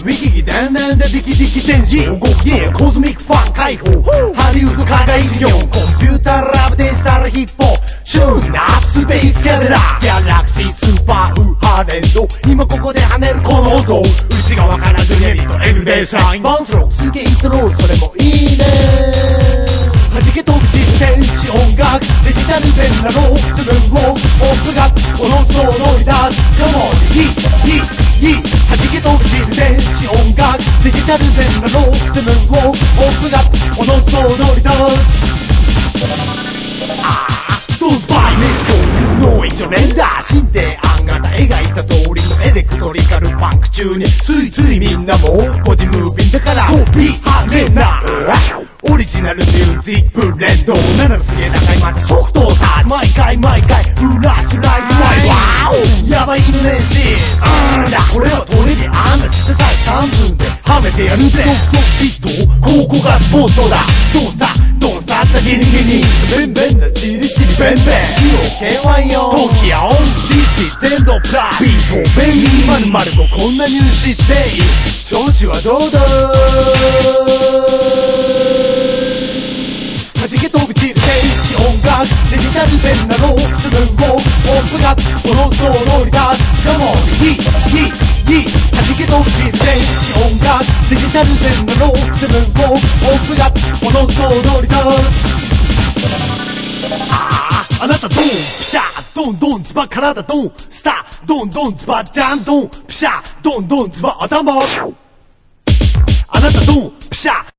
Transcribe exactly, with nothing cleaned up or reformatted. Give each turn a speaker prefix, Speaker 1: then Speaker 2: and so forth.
Speaker 1: 見聞きだんだんだディキディキ戦士動きでコズミックファン解放ハリウッド課外事業コンピューターラブデジタルヒップホップチューンアップスペースキャメラギャラクシースーパーウーハーレンド今ここで跳ねるこの音内側からグレリとエルベースラインバンスローすげえイントロールそれもいいね弾け飛び散る天使音楽デジタル全裸のオープンをオープがおのずと踊り出す Come on ヒッヒッヒッ弾け飛び散る天使音楽デジタル全裸のオープンをオープがおのずと踊り出すああドンスパイメイクとの一応連打神帝案型描いた通りのエレクトリカルパンク中についついみんなもボディムービンだからコピーはれなオリジナルミュージックブレンドななすげえ長いまでソフトをタッチ毎回毎回フラッシュライトワイワオやばいインドネシーうんだこれをトレであんなしてささんぷんではめてやるぜソフトヒットここがスポットだどうさどうさったギリギリベンベンなチリチリベンベン火をケーワンよトキオンシティ全土プライビートベイまるまるごこんなニューシッテイ調子はどうだ弾け飛び散る天使音楽デジタル全裸のスルーをオープンアップおのずと踊り出す Come on ヒッヒッヒッ弾け飛び散る天使音楽デジタル全裸のスルーをオープンアップおのずと踊り出すあああなたドンピシャドンドンズバ体ドンスタードンドンズバジャンドンピシャドンドンズバ頭あなたドンピシャ